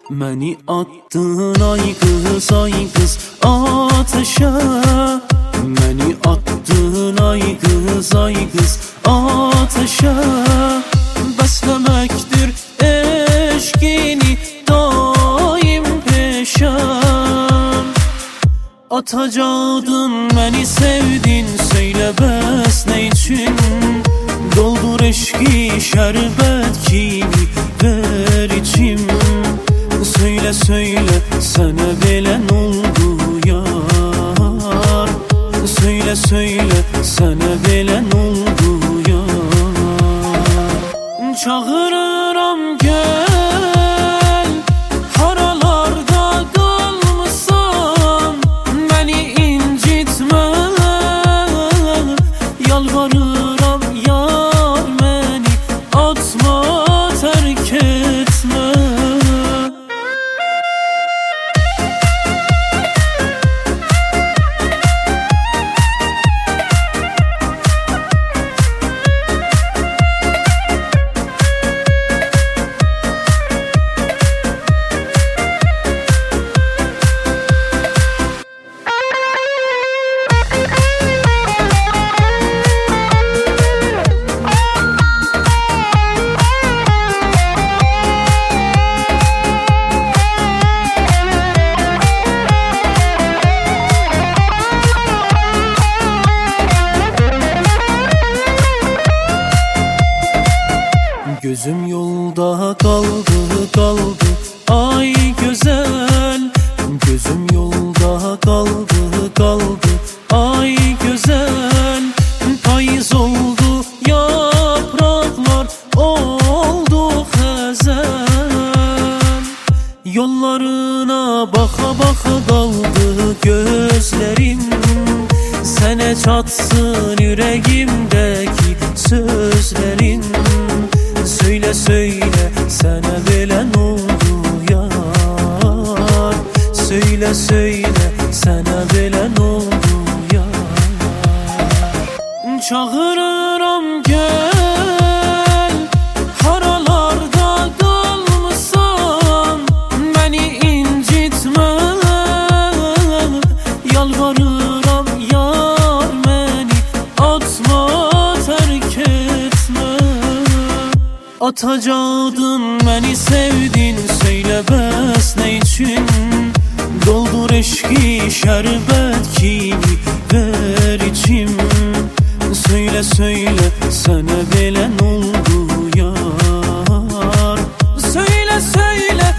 Məni attın ay qız ateşə. Məni attın ay qız ateşə. Bəsləməkdir eşqini daim peşəm. Atacaqdın məni sevdin, söylə bəs nə üçün? Doldur eşqi şərbət kimi ver içim. Söyle söyle sana belə n'oldu yar? Söyle söyle sana belə n'oldu yar? Çağırıram gel, haralarda qalmısan, məni incitmə. Yalvarıram yar, məni atma, tərk etmə. Gözüm yolda kaldı ay güzel. Gözüm yolda kaldı ay güzel. Payız oldu yapraklar, oldu xəzəl. Yollarına baka kaldı gözlerim. Sənə çatsın yüreğimdeki sözlerin. Söyle söyle sana belə n'oldu yar? Söyle söyle sana belə n'oldu yar? Çağırıram gel, haralarda qalmısan, məni incitmə. Yalvarıram yar, məni atma, tərk etmə. Atacaqdın məni sevdin, söylə bəs nə üçün? Doldur eşqi şərbət kimi ver içim. Söylə söylə sana belə n'oldu yar? Söylə söylə